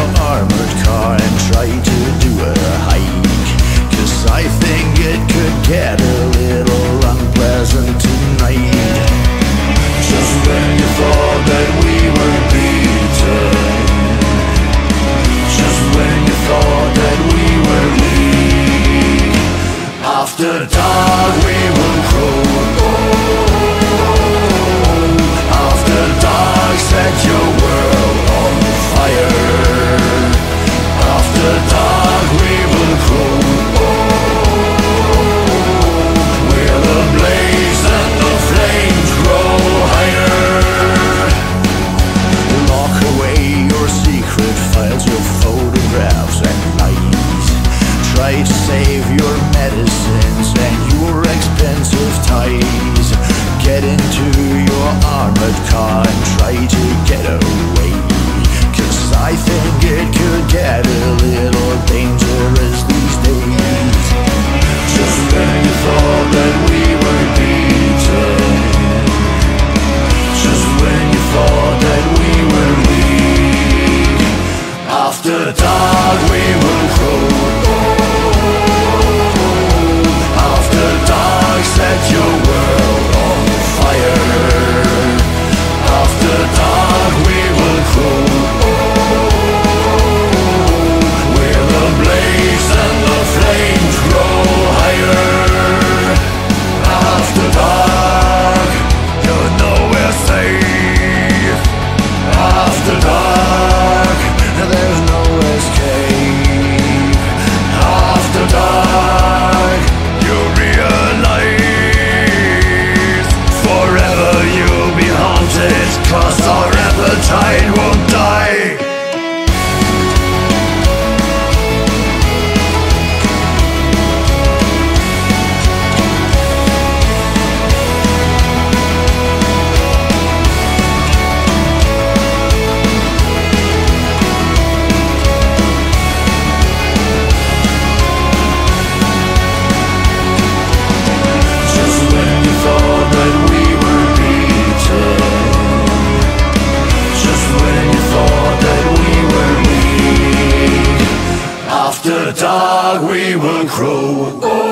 your armored car and try to do a hike, 'cause I think it could get a little unpleasant tonight. Just when you thought that we were beaten, just when you thought that we were weak, after dark we will crow. After dark set your world on fire. After dark we will crow. We're the blaze and the flames grow higher. Lock away your secret files, your photographs at night. Try to save your medicines and your expensive ties. Get into your armored car and try to get away, 'cause I think it could get a little dangerous these days. Just when you thought that we were beaten, just when you thought that we were weak, after dark we will crow. After dark set your world on fire. After dark we will crow. We're the blaze and the flames grow higher. After dark, you know we're safe. After dark, there's no escape. After dark, you realize forever you'll be haunted, 'cause our appetite won't die. Just when you thought that we were beaten, just when you thought that we were weak, after dark we will crow.